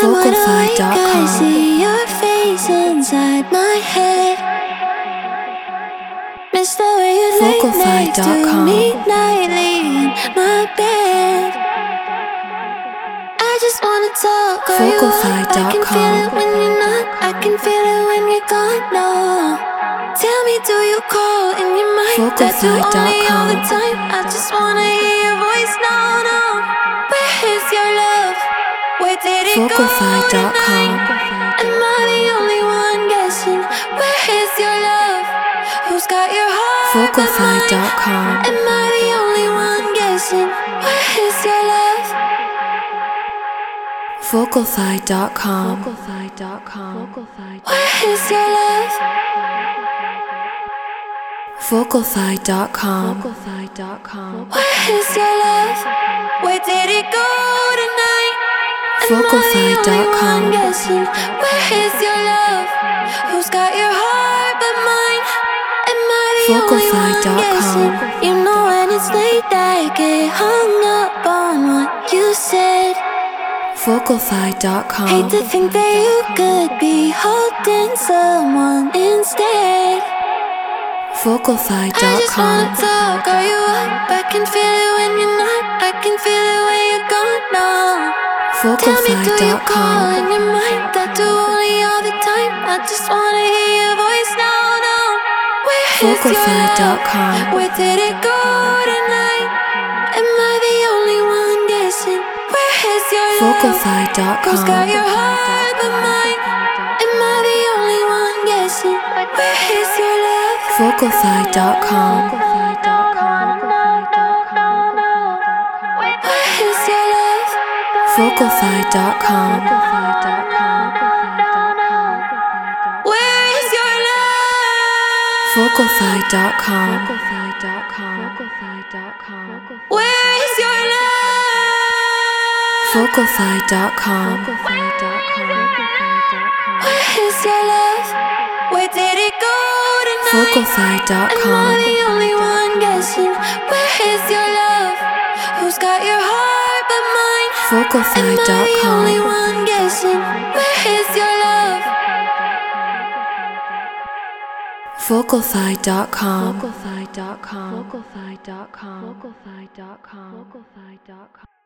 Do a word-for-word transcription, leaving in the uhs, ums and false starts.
wide awake, I see your face inside my head. Miss the way you lay next to me nightly in my bed. I just wanna talk, are you up? I can feel it when you're not, I can feel it when you're gone, no. Tell me, do you call in your mind? I do only all the time. I just wanna hear your voice, no, no. Where is your love? Where did it go tonight? Am I the only one guessing? Where is your love? Who's got your heart but mine? Am I the only one guessing? Where is your love? Vocalfied dot com. Where is your love? Vocalfied dot com. Where is your love? Where did it go tonight? Vocalfied dot com. Am I the only one guessing? Where is your love? Who's got your heart but mine? Am I the only one guessing? You know when it's late I get hung up on what you said. Vocalfied dot com. Hate to think that you could be holding someone instead. Vocalfied I dot just wanna com. talk, are you up? I can feel it when you're not, I can feel it when you're gone, no. Tell me, do you call in your mind? I do only all the time. I just wanna hear your voice, no, no. Where is your Vocalfied dot com. love? Where did it go tonight? Am I the only one guessing? Where is your love? Vocalfied dot Who's got com. your heart but mine? Am I the only one guessing? Where is your love? Vocalfied dot com. Where is your love? Vocalfied dot com. Where is your love? Vocalfied dot com. Where is your love? Vocalfied dot com. Where is your love? Where did it go tonight? Vocalfied dot Am I com. the only one guessing? Where is your love? Who's got your heart but mine? Vocalfied Am I dot the only com. one guessing? Where is your love? Vocalfied dot com. Vocalfied dot com. Vocalfied dot com. Vocalfied dot com. Vocalfied dot com.